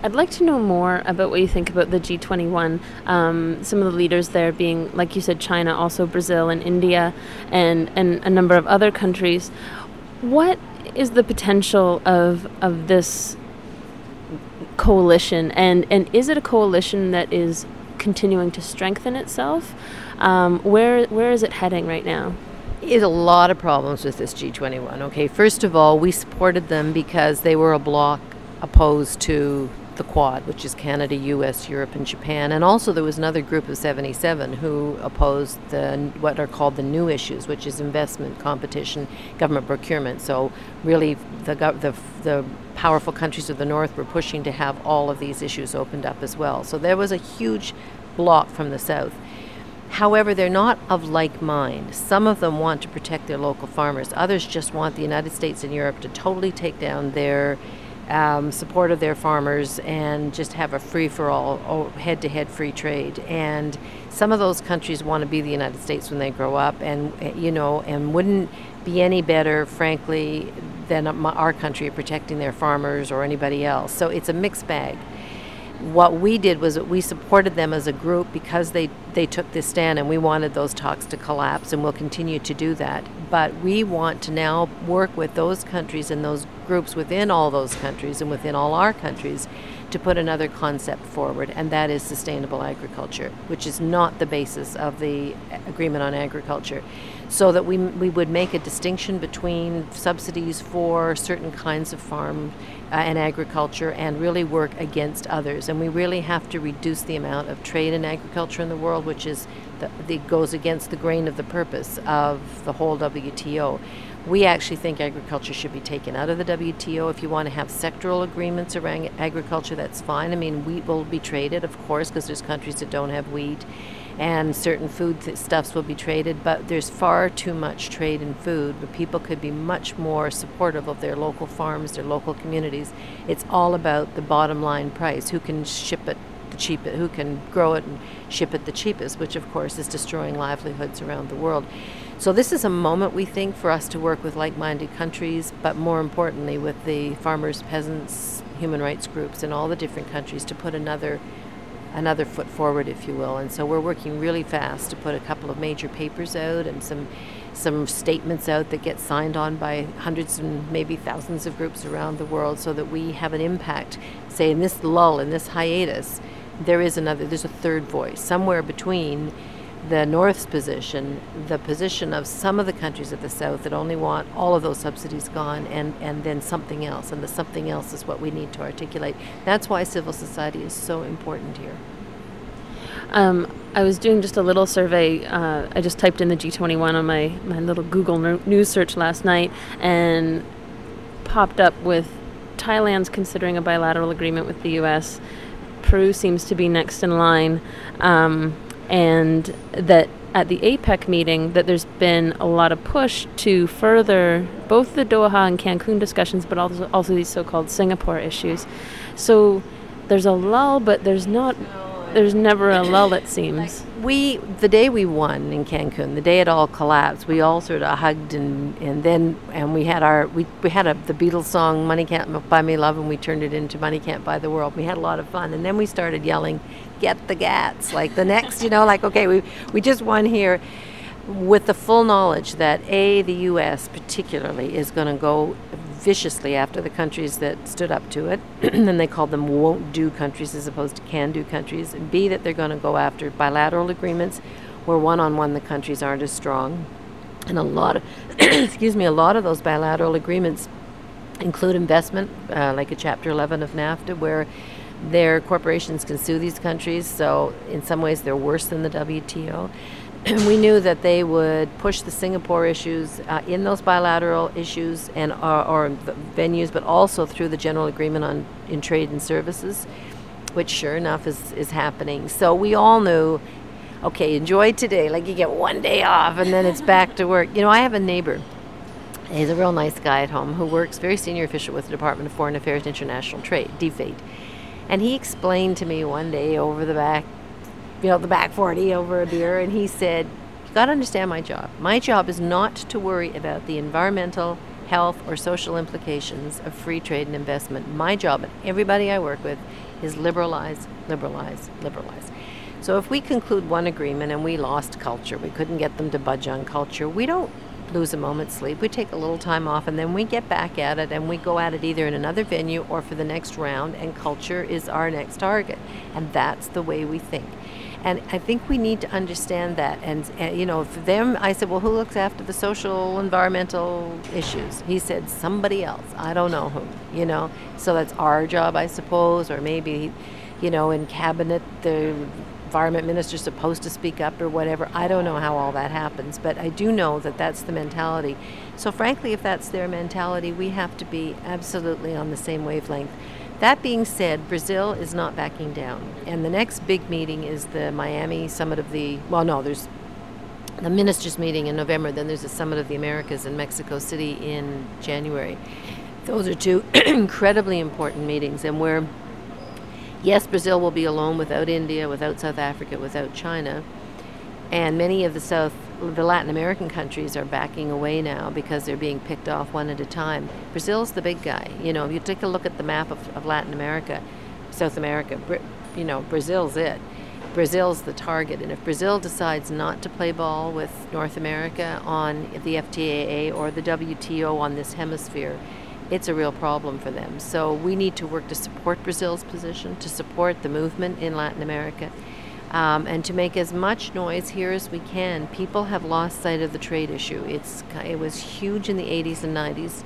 I'd like to know more about what you think about the G21. Some of the leaders there being, like you said, China, also Brazil and India, and a number of other countries. What is the potential of this coalition, and is it a coalition that is continuing to strengthen itself? Where is it heading right now? There's a lot of problems with this G21. Okay, first of all, we supported them because they were a bloc opposed to the Quad, which is Canada, US, Europe, and Japan. And also there was another group of 77 who opposed what are called the new issues, which is investment, competition, government procurement. So really the powerful countries of the North were pushing to have all of these issues opened up as well. So there was a huge bloc from the South. However, they're not of like mind. Some of them want to protect their local farmers. Others just want the United States and Europe to totally take down their support of their farmers and just have a free-for-all, head-to-head free trade. And some of those countries want to be the United States when they grow up, and and wouldn't be any better, frankly, than our country at protecting their farmers or anybody else. So it's a mixed bag. What we did was that we supported them as a group because they took this stand, and we wanted those talks to collapse, and we'll continue to do that. But we want to now work with those countries and those groups within all those countries and within all our countries to put another concept forward, and that is sustainable agriculture, which is not the basis of the agreement on agriculture. So that we would make a distinction between subsidies for certain kinds of farm and agriculture and really work against others. And we really have to reduce the amount of trade in agriculture in the world, which is goes against the grain of the purpose of the whole WTO. We actually think agriculture should be taken out of the WTO. If you want to have sectoral agreements around agriculture, that's fine. I mean, wheat will be traded, of course, because there's countries that don't have wheat, and certain food stuffs will be traded, but there's far too much trade in food, but people could be much more supportive of their local farms, their local communities. It's all about the bottom line price, who can ship it the cheapest, who can grow it and ship it the cheapest, which of course is destroying livelihoods around the world. So this is a moment, we think, for us to work with like-minded countries, but more importantly with the farmers, peasants, human rights groups in all the different countries to put another foot forward, if you will. And so we're working really fast to put a couple of major papers out and some statements out that get signed on by hundreds and maybe thousands of groups around the world, so that we have an impact. Say in this lull, in this hiatus, there's a third voice somewhere between the North's position, the position of some of the countries of the South that only want all of those subsidies gone, and then something else. And the something else is what we need to articulate. That's why civil society is so important here. I was doing just a little survey. I just typed in the G21 on my little Google news search last night, and popped up with Thailand's considering a bilateral agreement with the U.S. Peru seems to be next in line. And that at the APEC meeting that there's been a lot of push to further both the Doha and Cancun discussions, but also these so-called Singapore issues. So there's a lull, but there's never a lull, it seems. The day we won in Cancun, the day it all collapsed, we all sort of hugged and we had the Beatles song "Money Can't Buy Me Love," and we turned it into "Money Can't Buy the World." We had a lot of fun, and then we started yelling, "Get the GATS!" Like the next, okay, we just won here, with the full knowledge that the U.S. particularly is going to go viciously after the countries that stood up to it, and they called them won't-do countries as opposed to can-do countries, and B, that they're going to go after bilateral agreements where one-on-one the countries aren't as strong. And a lot of those bilateral agreements include investment, like a Chapter 11 of NAFTA, where their corporations can sue these countries, so in some ways they're worse than the WTO. We knew that they would push the Singapore issues in those bilateral issues and or venues, but also through the general agreement in trade and services, which sure enough is happening. So we all knew, okay, enjoy today, like you get one day off and then it's back to work. I have a neighbor. He's a real nice guy at home who works, very senior official with the Department of Foreign Affairs and International Trade, DFAID. And he explained to me one day over the back 40 over a beer, and he said, "You got to understand my job. My job is not to worry about the environmental health, or social implications of free trade and investment. My job and everybody I work with is liberalize, liberalize, liberalize. So if we conclude one agreement and we lost culture, we couldn't get them to budge on culture, we don't lose a moment's sleep. We take a little time off and then we get back at it and we go at it either in another venue or for the next round, and culture is our next target. And that's the way we think. And I think we need to understand that. And for them, I said, well, who looks after the social, environmental issues? He said, somebody else. I don't know who, So that's our job, I suppose, or maybe, in cabinet, the environment minister's supposed to speak up or whatever. I don't know how all that happens, but I do know that that's the mentality. So frankly, if that's their mentality, we have to be absolutely on the same wavelength. That being said, Brazil is not backing down. And the next big meeting is the Miami Summit of there's the ministers' meeting in November, then there's a Summit of the Americas in Mexico City in January. Those are two incredibly important meetings, and yes, Brazil will be alone without India, without South Africa, without China. And many of the Latin American countries are backing away now because they're being picked off one at a time. Brazil's the big guy. If you take a look at the map of Latin America, South America, Brazil's it. Brazil's the target. And if Brazil decides not to play ball with North America on the FTAA or the WTO on this hemisphere, it's a real problem for them. So we need to work to support Brazil's position, to support the movement in Latin America, and to make as much noise here as we can. People have lost sight of the trade issue. It was huge in the 80s and 90s,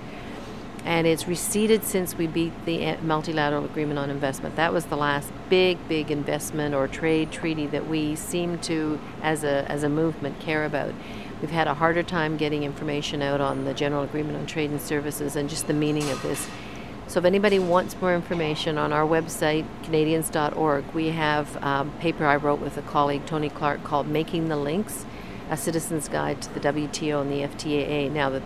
and it's receded since we beat the multilateral agreement on investment. That was the last big investment or trade treaty that we seem to, as a movement, care about. We've had a harder time getting information out on the General Agreement on Trade and Services and just the meaning of this. So if anybody wants more information, on our website, Canadians.org, we have a paper I wrote with a colleague, Tony Clark, called Making the Links, a citizen's guide to the WTO and the FTAA. Now, the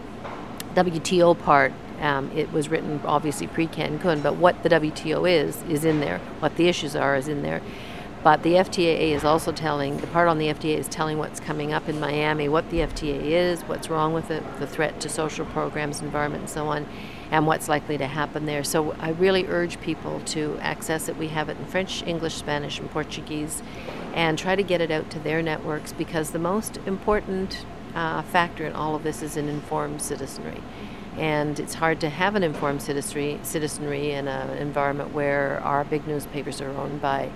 WTO part, it was written obviously pre-Cancun, but what the WTO is in there. What the issues are is in there. But the FTAA is also the part on the FTAA is telling what's coming up in Miami, what the FTAA is, what's wrong with it, the threat to social programs, environment, and so on, and what's likely to happen there. So I really urge people to access it. We have it in French, English, Spanish, and Portuguese, and try to get it out to their networks, because the most important factor in all of this is an informed citizenry. And it's hard to have an informed citizenry in an environment where our big newspapers are owned by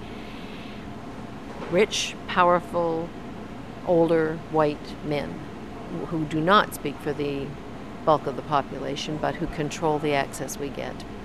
rich, powerful, older, white men who do not speak for the bulk of the population, but who control the access we get.